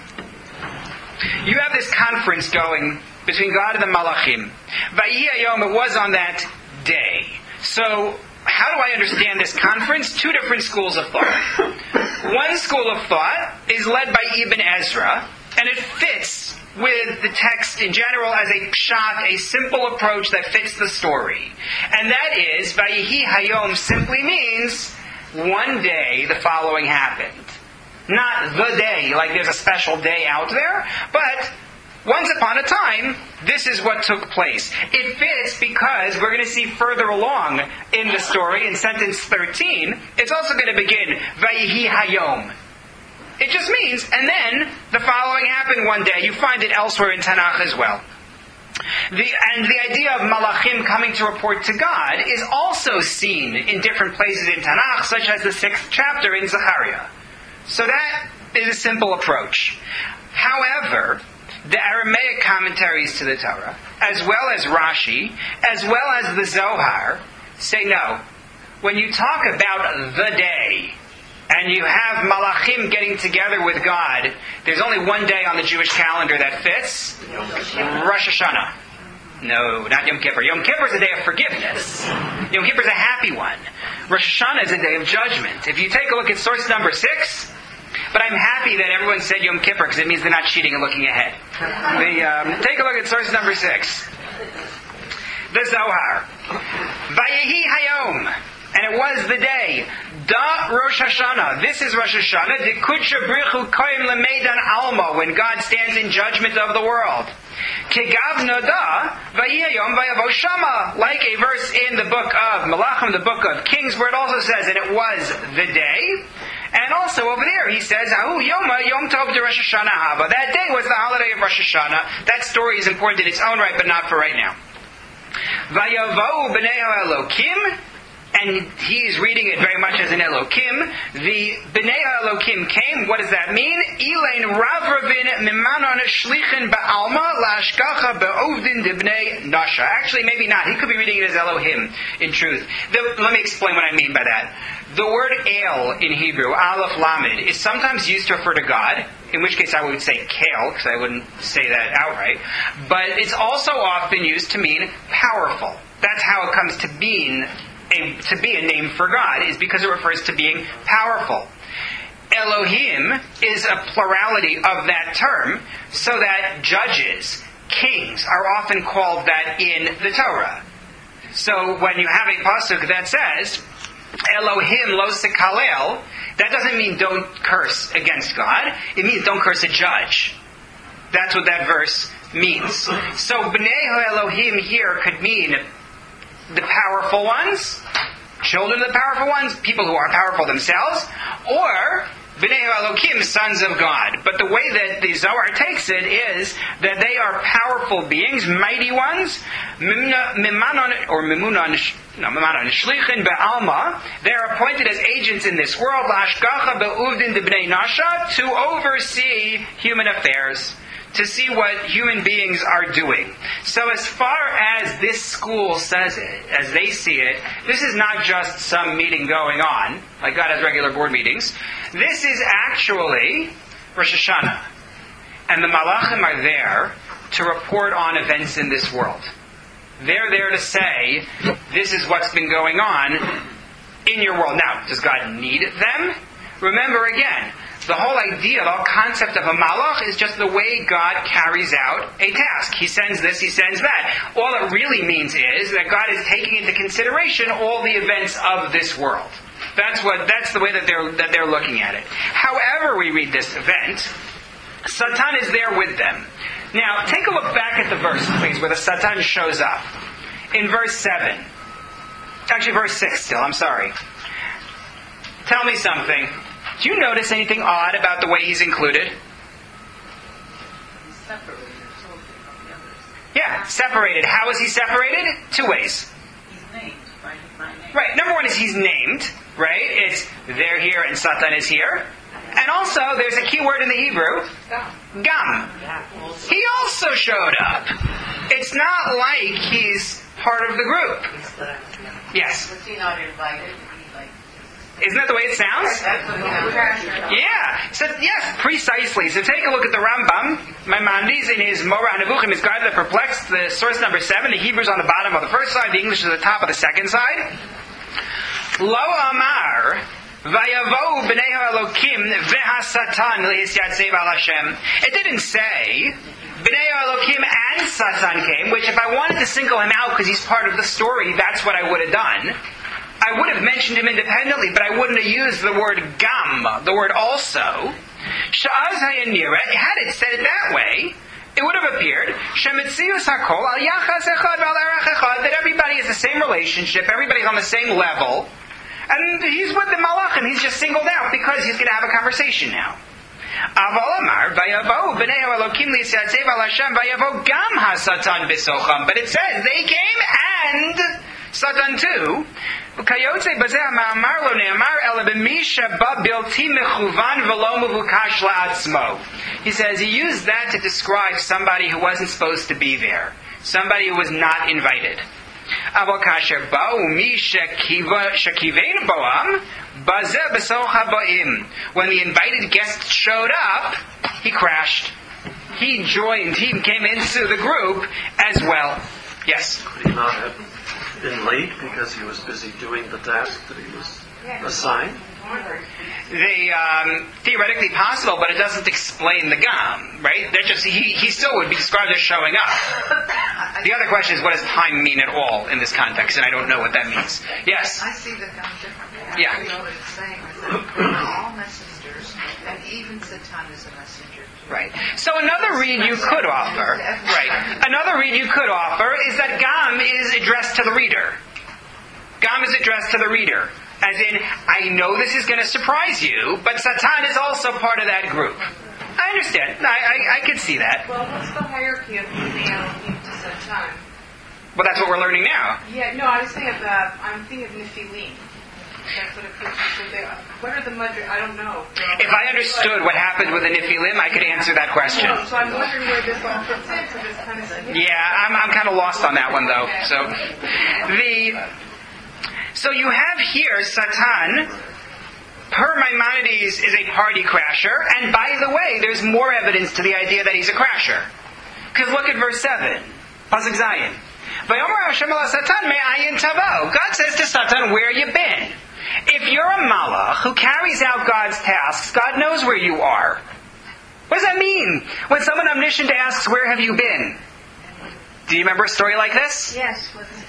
You have this conference going between God and the Malachim. Vayi Hayom, it was on that day. So, how do I understand this conference? Two different schools of thought. One school of thought is led by Ibn Ezra, and it fits with the text in general as a pshat, a simple approach that fits the story. And that is, Vayihi Hayom simply means, one day the following happened. Not the day, like there's a special day out there, but once upon a time, this is what took place. It fits because we're going to see further along in the story, in sentence thirteen, it's also going to begin, Vayihi Hayom. It just means, and then the following happened one day. You find it elsewhere in Tanakh as well. The, and the idea of Malachim coming to report to God is also seen in different places in Tanakh, such as the sixth chapter in Zechariah. So that is a simple approach. However, the Aramaic commentaries to the Torah, as well as Rashi, as well as the Zohar, say no. When you talk about the day, and you have Malachim getting together with God, there's only one day on the Jewish calendar that fits. Rosh Hashanah. No, not Yom Kippur. Yom Kippur is a day of forgiveness. Yom Kippur is a happy one. Rosh Hashanah is a day of judgment. If you take a look at source number six, but I'm happy that everyone said Yom Kippur because it means they're not cheating and looking ahead. The, um, take a look at source number six. The Zohar. Vayehi Hayom. And it was the day. Da Rosh Hashanah. This is Rosh Hashanah. De Kudsha Brichu Koim Lemeidan Alma. When God stands in judgment of the world. Kegav Noda Vayiyayom Vayavo Shama. Like a verse in the book of Malachim, the book of Kings, where it also says, and it was the day. And And also over there he says, Ahu Yoma Yom Tov de Rosh Hashanah Haba. That day was the holiday of Rosh Hashanah. That story is important in its own right, but not for right now. Vayavau b'nei Elokim, and he is reading it very much as an Elokim. The b'nei Elokim came. What does that mean? Elain Ravravin Mimanon Shlichin Ba'alma Lashkacha Be'ovdin Dibnei Nasha. Actually, maybe not. He could be reading it as Elohim, in truth. The, let me explain what I mean by that. The word El in Hebrew, Aleph Lamed, is sometimes used to refer to God, in which case I would say Kale, because I wouldn't say that outright. But it's also often used to mean powerful. That's how it comes to being a, to be a name for God, is because it refers to being powerful. Elohim is a plurality of that term, so that judges, kings, are often called that in the Torah. So when you have a pasuk that says, Elohim lo sekalel, that doesn't mean don't curse against God. It means don't curse a judge. That's what that verse means. So B'nei Elohim here could mean the powerful ones, children of the powerful ones, people who are powerful themselves, or B'nei Elokim, sons of God. But the way that the Zohar takes it is that they are powerful beings, mighty ones, Mimanon, or Mimunon, no, Mimanon, Shlichin Be'alma. They are appointed as agents in this world, Lashkacha Be'uvdin Dibnei Nasha, to oversee human affairs, to see what human beings are doing. So as far as this school says it, as they see it, this is not just some meeting going on, like God has regular board meetings. This is actually Rosh Hashanah. And the Malachim are there to report on events in this world. They're there to say, this is what's been going on in your world. Now, does God need them? Remember again, the whole idea, the whole concept of a malach is just the way God carries out a task. He sends this, He sends that. All it really means is that God is taking into consideration all the events of this world. That's what. That's the way that they're that they're looking at it. However we read this event, Satan is there with them. Now, take a look back at the verse, please, where the Satan shows up. In verse seven. Actually, verse six still, I'm sorry. Tell me something. Do you notice anything odd about the way he's included? He's separated totally from the others. Yeah, separated. How is he separated? Two ways. He's named by, by name. Right, number one is he's named, right? It's they're here and Satan is here. And also, there's a key word in the Hebrew. Gam. He also showed up. It's not like he's part of the group. Yes. Was he not invited? Isn't that the way it sounds? Yeah. So yes, precisely. So take a look at the Rambam, Maimonides, in his Moreh HaNevuchim, his Guide to the Perplexed, the source number seven. The Hebrew's on the bottom of the first side, the English is at the top of the second side. Lo Amar Vayavo B'nei Elokim V'Hasatan Le'Hisyatzev Al Hashem. It didn't say B'nei Elokim and Satan came, which if I wanted to single him out because he's part of the story, that's what I would have done. I would have mentioned him independently, but I wouldn't have used the word gam, the word also. Sha'az hayanira, had it said it that way, it would have appeared, Shemitzius hakol al yachas echad val arach echad, that everybody has the same relationship, everybody's on the same level, and he's with the malachim, he's just singled out because he's going to have a conversation now. Aval amar vayavo b'nei elokim li'yatzev al Hashem vayavo gam hasatan b'socham, but it says they came and Satan too. Kayotze bazeh ma'amar lo ne'amar ela b'misha ba bilti mechuvan v'lo mevukash la'atzmo. He says he used that to describe somebody who wasn't supposed to be there, somebody who was not invited. Aval kasher ba'u mi shekivein bo'am bazeh b'socha ba'im. When the invited guest showed up, he crashed. He joined. He came into the group as well. Yes. Could he not have been late because he was busy doing the task that he was assigned? The um, theoretically possible, but it doesn't explain the gam, right? They're just he, he still would be described as showing up. The other question is, what does time mean at all in this context? And I don't know what that means. Yes. I see the gam differently. Yeah. I know what it's saying is that we're all messengers, and even Satan is a messenger. Right. So another read you could offer, right? Another read you could offer is that gam is addressed to the reader. Gam is addressed to the reader. As in, I know this is going to surprise you, but Satan is also part of that group. I understand. I, I, I can see that. Well, what's the hierarchy of Bnei Elohim to Satan? Well, that's what we're learning now. Yeah, no, I was thinking of, uh, I'm thinking of Nephilim. That's what it could be. So they, what are the mudra? I don't know. If I understood what happened with the Nephilim, I could answer that question. No, so I'm wondering where this all fits in, because it's kind of significant. Yeah, I'm, I'm kind of lost on that one, though. So, the so you have here Satan, per Maimonides, is a party crasher, and by the way, there's more evidence to the idea that he's a crasher. Because look at verse seven, Pasuk Zayin. Vayomer Hashem ala Satan me'ayin tavo. God says to Satan, where you been? If you're a malach who carries out God's tasks, God knows where you are. What does that mean? When someone omniscient asks, where have you been? Do you remember a story like this? Yes.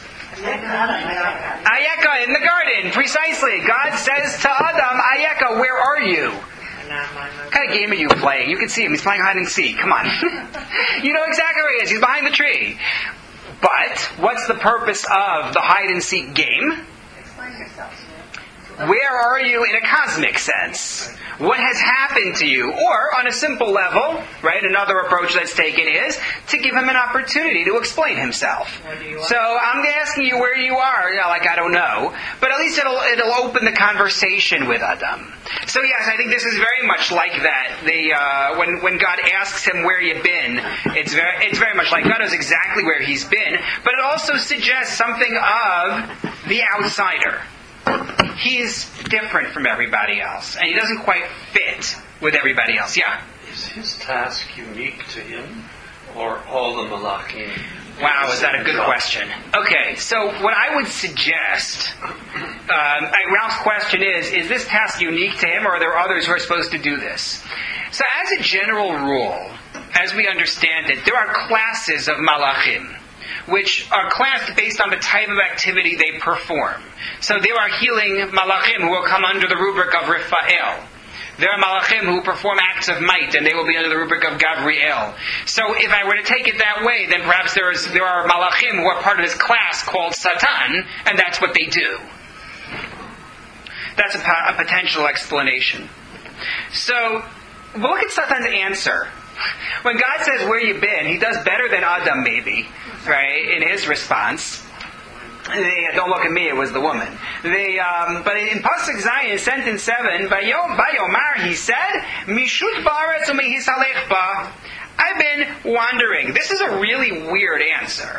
Ayeka, in the garden, precisely. God says to Adam, Ayeka, where are you? What kind of game are you playing? You can see him. He's playing hide and seek. Come on. You know exactly where he is. He's behind the tree. But what's the purpose of the hide and seek game? Explain yourself. Where are you in a cosmic sense? What has happened to you? Or, on a simple level, right, another approach that's taken is to give him an opportunity to explain himself. So, I'm asking you where you are, you know, like I don't know, but at least it'll it'll open the conversation with Adam. So yes, I think this is very much like that. The uh, when when God asks him where you've been, it's very it's very much like God knows exactly where he's been, but it also suggests something of the outsider. He's different from everybody else, and he doesn't quite fit with everybody else. Yeah? Is his task unique to him, or all the malachim? Wow, is that a good question? Okay, so what I would suggest, um, Ralph's question is, is this task unique to him, or are there others who are supposed to do this? So as a general rule, as we understand it, there are classes of malachim, which are classed based on the type of activity they perform. So there are healing malachim who will come under the rubric of Raphael. There are malachim who perform acts of might, and they will be under the rubric of Gavriel. So if I were to take it that way, then perhaps there is there are malachim who are part of this class called Satan, and that's what they do. That's a, a potential explanation. So we'll look at Satan's answer. When God says, where you been, he does better than Adam, maybe, right, in his response. They, don't look at me, it was the woman. They, um, but in Pasuk Zayin, sentence seven, Vayomar, he said, Mishut ba'aretz u'mehisalech ba. I've been wandering. This is a really weird answer.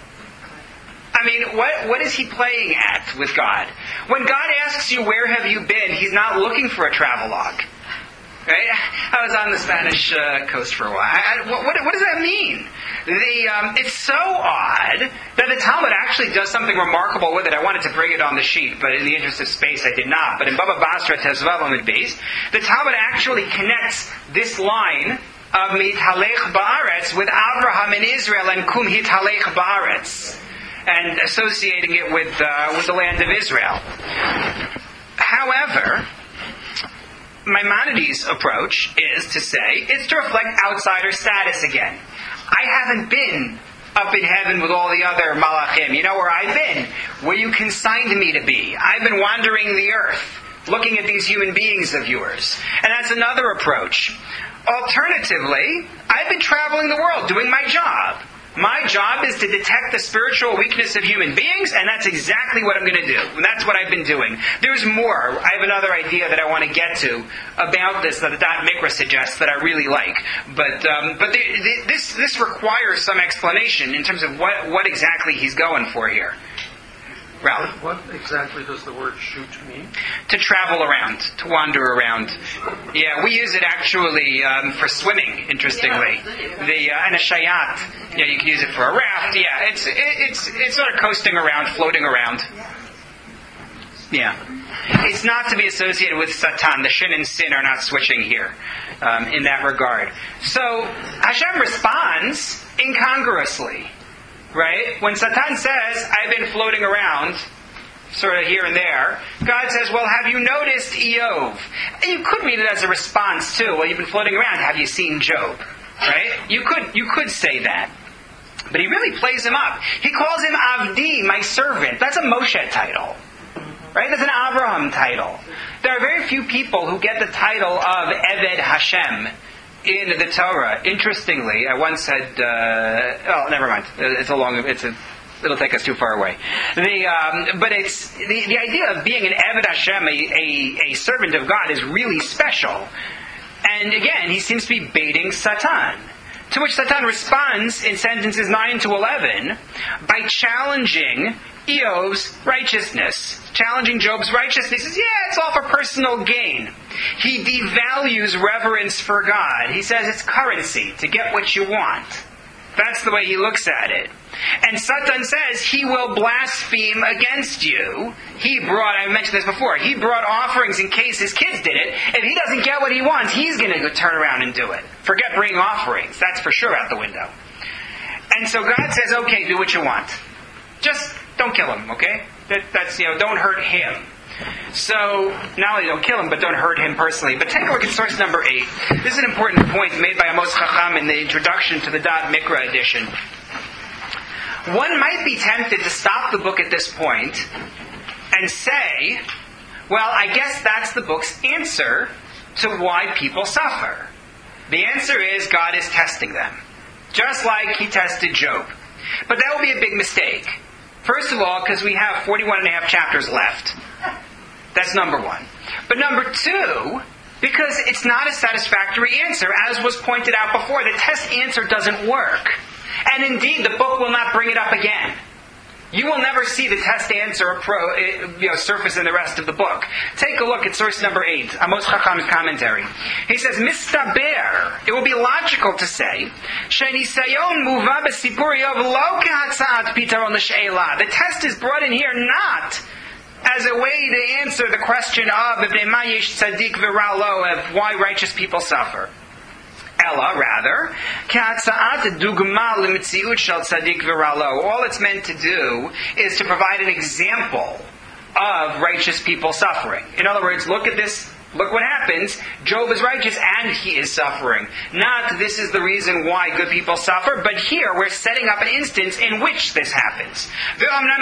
I mean, what what is he playing at with God? When God asks you, where have you been, he's not looking for a travelogue. Right? I was on the Spanish uh, coast for a while. I, I, what, what does that mean? The, um, it's so odd that the Talmud actually does something remarkable with it. I wanted to bring it on the sheet, but in the interest of space, I did not. But in Baba Basra Tezvav Amud Beis, the Talmud actually connects this line of Mithalech Ba'aretz with Abraham in Israel and Kum Hithalech Ba'aretz, and associating it with uh, with the land of Israel. However, Maimonides' approach is to say, it's to reflect outsider status again. I haven't been up in heaven with all the other malachim. You know where I've been? Where you consigned me to be. I've been wandering the earth, looking at these human beings of yours. And that's another approach. Alternatively, I've been traveling the world, doing my job. My job is to detect the spiritual weakness of human beings, and that's exactly what I'm going to do. And that's what I've been doing. There's more. I have another idea that I want to get to about this that Dot Mikra suggests that I really like. But um, but the, the, this this requires some explanation in terms of what, what exactly he's going for here. Ralph? What exactly does the word shoot mean? To travel around, to wander around. Yeah, we use it actually um, for swimming, interestingly. The uh, and a shayat. Yeah, you can use it for a raft. Yeah, it's it, it's it's sort of coasting around, floating around. Yeah. It's not to be associated with Satan. The shin and sin are not switching here um, in that regard. So Hashem responds incongruously. Right? When Satan says, I've been floating around, sort of here and there, God says, well, have you noticed Eov? And you could read it as a response, too. Well, you've been floating around. Have you seen Job? Right? You could you could say that. But he really plays him up. He calls him Avdi, my servant. That's a Moshe title. Right? That's an Abraham title. There are very few people who get the title of Eved Hashem in the Torah. Interestingly, I once said, uh, oh, never mind. It's a long, it's a, it'll take us too far away. The, um, but it's, the, the idea of being an Eved Hashem, a, a, a servant of God, is really special. And again, he seems to be baiting Satan. To which Satan responds in sentences nine to eleven by challenging Eov's righteousness. Challenging Job's righteousness. He says, yeah, it's all for personal gain. He devalues reverence for God. He says it's currency to get what you want. That's the way he looks at it. And Satan says he will blaspheme against you. He brought, I mentioned this before, he brought offerings in case his kids did it. If he doesn't get what he wants, he's going to go turn around and do it. Forget bringing offerings. That's for sure out the window. And so God says, okay, do what you want. Just don't kill him, okay? That, that's, you know, don't hurt him. So, not only don't kill him, but don't hurt him personally. But take a look at source number eight. This is an important point made by Amos Chacham in the introduction to the Da'at Mikra edition. One might be tempted to stop the book at this point and say, well, I guess that's the book's answer to why people suffer. The answer is God is testing them. Just like he tested Job. But that would be a big mistake. First of all, because we have forty-one and a half chapters left. That's number one. But number two, because it's not a satisfactory answer. As was pointed out before, the test answer doesn't work. And indeed, the book will not bring it up again. You will never see the test answer pro, you know, surface in the rest of the book. Take a look at source number eight, Amos Chacham's commentary. He says, Mistaber, it will be logical to say, Shenisayon muva b'sipur Yov lo kehatzat pitaron l'she'ela. The test is brought in here not as a way to answer the question of b'nei yesh tzaddik v'ra lo, of why righteous people suffer. Ella, rather, all it's meant to do is to provide an example of righteous people suffering. In other words, look at this, look what happens. Job is righteous and he is suffering. Not this is the reason why good people suffer, but here we're setting up an instance in which this happens. The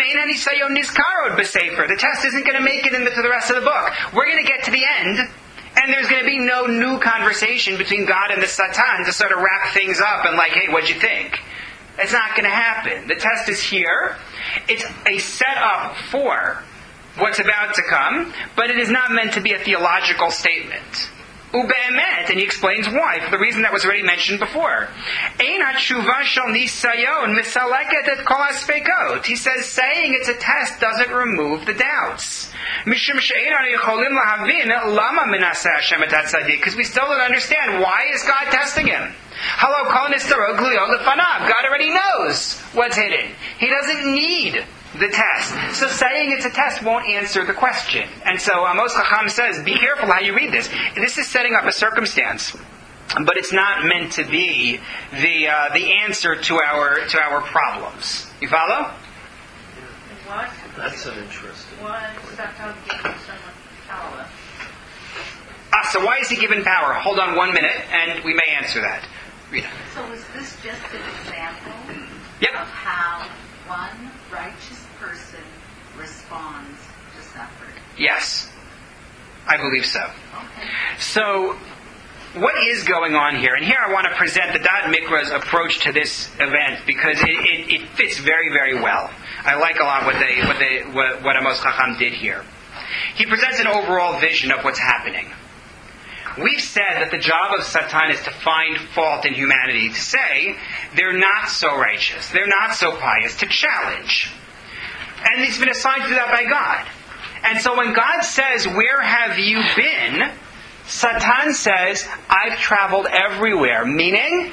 test isn't going to make it into the rest of the book. We're going to get to the end, and there's going to be no new conversation between God and the Satan to sort of wrap things up and like, hey, what'd you think? It's not going to happen. The test is here. It's a setup for what's about to come, but it is not meant to be a theological statement. Ube'emet, and he explains why, for the reason that was already mentioned before. Ein hatshuva shel nisayon misaleket et kol haspekot. He says saying it's a test doesn't remove the doubts. Mishum she'ein cholim lahavin lama menaseh Hashem et hatzadik. Because we still don't understand, why is God testing him? Halo kol nistarot gliyot lefanav. God already knows what's hidden. He doesn't need the test. So saying it's a test won't answer the question. And so Amos Chacham says, be careful how you read this. This is setting up a circumstance, but it's not meant to be the uh, the answer to our to our problems. You follow? What? That's an interesting Why is Satan giving someone power? Ah, so why is he given power? Hold on one minute, and we may answer that. Rita. So is this just an example Yep. of how one righteous person responds to suffering? Yes. I believe so. Okay. So, what is going on here? And here I want to present the Da'at Mikra's approach to this event because it, it, it fits very, very well. I like a lot what they, what they, what, what Amos Chacham did here. He presents an overall vision of what's happening. We've said that the job of Satan is to find fault in humanity, to say they're not so righteous, they're not so pious, to challenge. And he's been assigned to do that by God. And so when God says, where have you been? Satan says, I've traveled everywhere. Meaning,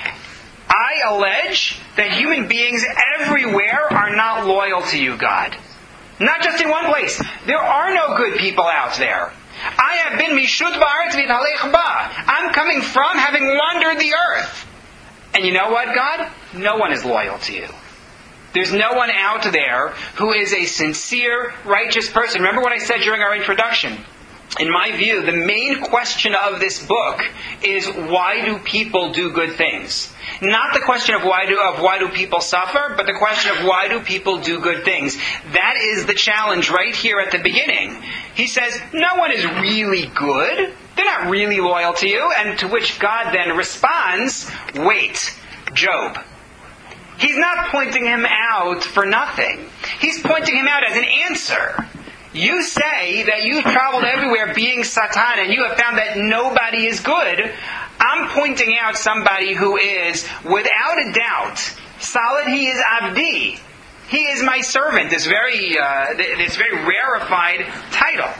I allege that human beings everywhere are not loyal to you, God. Not just in one place. There are no good people out there. I have been mishut ba'aretz v'ithalech ba. I'm coming from having wandered the earth. And you know what, God? No one is loyal to you. There's no one out there who is a sincere, righteous person. Remember what I said during our introduction. in my view, the main question of this book is, why do people do good things? Not the question of why do of why do people suffer, but the question of why do people do good things. That is the challenge right here at the beginning. He says, no one is really good. They're not really loyal to you. And to which God then responds, wait, Job. He's not pointing him out for nothing. He's pointing him out as an answer. You say that you've traveled everywhere being Satan and you have found that nobody is good. I'm pointing out somebody who is, without a doubt, solid. He is Abdi. He is my servant. This very, uh, this very rarefied title.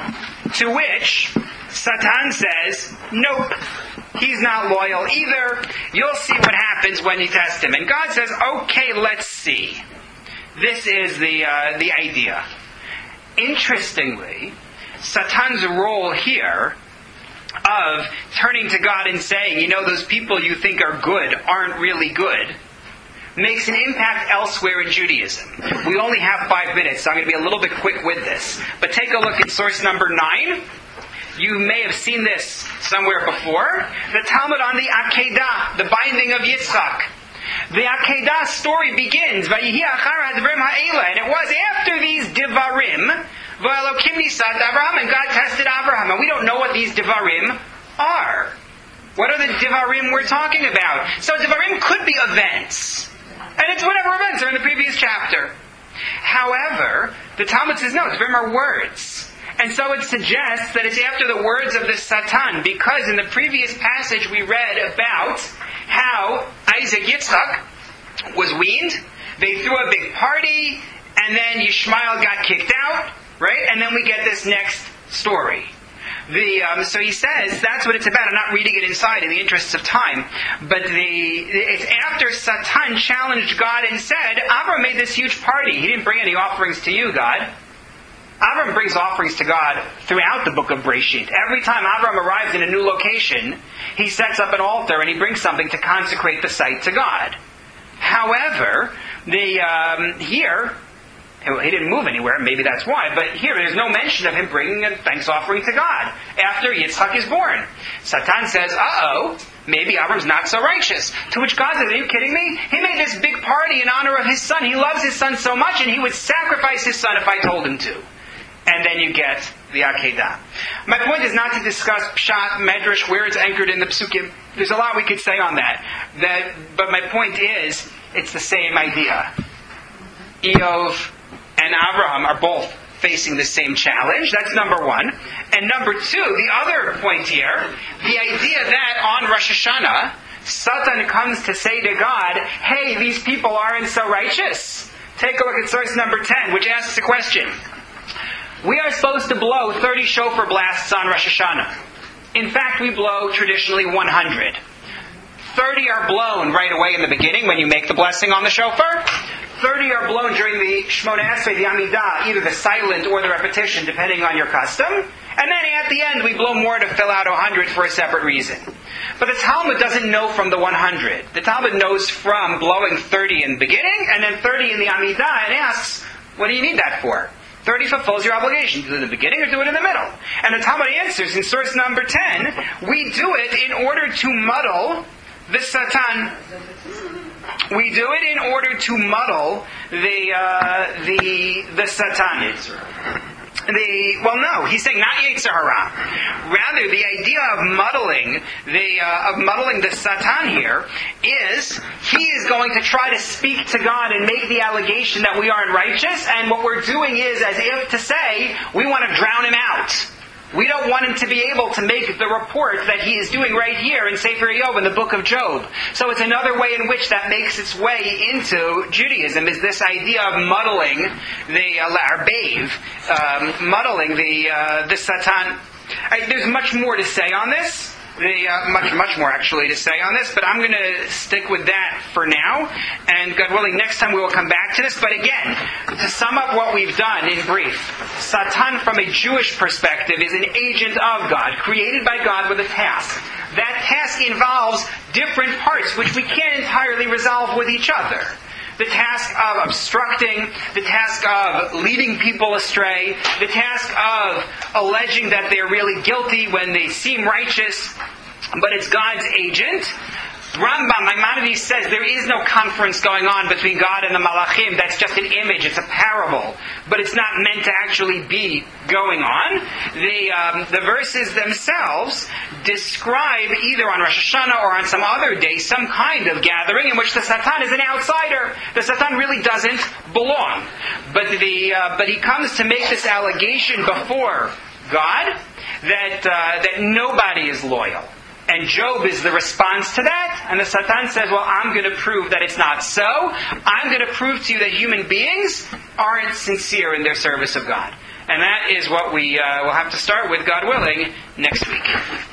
To which Satan says, nope, he's not loyal either. You'll see what happens when you test him. And God says, okay, let's see. This is the uh, the idea. Interestingly, Satan's role here of turning to God and saying, you know, those people you think are good aren't really good, makes an impact elsewhere in Judaism. We only have five minutes, so I'm going to be a little bit quick with this. But take a look at source number nine. You may have seen this somewhere before. The Talmud on the Akedah, the binding of Yitzchak. The Akedah story begins, Vayihi achar hadvarim ha'ela, and it was after these divarim, v'elokim nisat Avraham, and God tested Avraham. And we don't know what these divarim are. What are the divarim we're talking about? So divarim could be events. And it's whatever events are in the previous chapter. However, the Talmud says, no, divarim are words. And so it suggests that it's after the words of the Satan, because in the previous passage we read about how Isaac Yitzchak was weaned, they threw a big party, and then Yishmael got kicked out, right? And then we get this next story. The um, so he says that's what it's about. I'm not reading it inside in the interests of time, but the it's after Satan challenged God and said, Avram made this huge party. He didn't bring any offerings to you, God. Avram brings offerings to God throughout the book of Breshit. Every time Avram arrives in a new location, he sets up an altar and he brings something to consecrate the site to God. However, the um, here, he didn't move anywhere, maybe that's why, but here there's no mention of him bringing a thanks offering to God after Yitzchak is born. Satan says, uh-oh, maybe Avram's not so righteous. To which God says, are you kidding me? He made this big party in honor of his son. He loves his son so much, and he would sacrifice his son if I told him to. And then you get the Akedah. My point is not to discuss Pshat, Medrash, where it's anchored in the Psukim. There's a lot we could say on that. that. But my point is, it's the same idea. Eov and Abraham are both facing the same challenge. That's number one. And number two, the other point here, the idea that on Rosh Hashanah, Satan comes to say to God, hey, these people aren't so righteous. Take a look at source number ten, which asks a question. We are supposed to blow thirty shofar blasts on Rosh Hashanah. In fact, we blow traditionally one hundred. thirty are blown right away in the beginning when you make the blessing on the shofar. thirty are blown during the Shmona Esrei, the Amidah, either the silent or the repetition, depending on your custom. And then at the end, we blow more to fill out one hundred for a separate reason. But the Talmud doesn't know from the one hundred. The Talmud knows from blowing thirty in the beginning and then thirty in the Amidah and asks, what do you need that for? thirty fulfills your obligation. Do it in the beginning or do it in the middle? And the Talmud answers in source number ten, we do it in order to muddle the Satan. We do it in order to muddle the uh, the the Satan. The well, no, he's saying not Yetzer Hara. Rather, the idea of muddling the uh, of muddling the Satan here is he is going to try to speak to God and make the allegation that we aren't righteous, and what we're doing is as if to say we want to drown him out. We don't want him to be able to make the report that he is doing right here in Sefer Eov in the book of Job. So it's another way in which that makes its way into Judaism, is this idea of muddling the uh, Arbeiv, um, muddling the uh, the Satan. I, there's much more to say on this. The, uh, much, much more actually to say on this, but I'm going to stick with that for now, and God willing, next time we will come back to this. But again, to sum up what we've done in brief, Satan from a Jewish perspective is an agent of God, created by God with a task. That task involves different parts which we can't entirely resolve with each other. the task of obstructing, the task of leading people astray, the task of alleging that they're really guilty when they seem righteous, but it's God's agent. Rambam, Maimonides says there is no conference going on between God and the Malachim. That's just an image. It's a parable. But it's not meant to actually be going on. The, um, the verses themselves describe, either on Rosh Hashanah or on some other day, some kind of gathering in which the Satan is an outsider. The Satan really doesn't belong. But, the, uh, but he comes to make this allegation before God that, uh, that nobody is loyal. And Job is the response to that. And the Satan says, well, I'm going to prove that it's not so. I'm going to prove to you that human beings aren't sincere in their service of God. And that is what we uh, will have to start with, God willing, next week.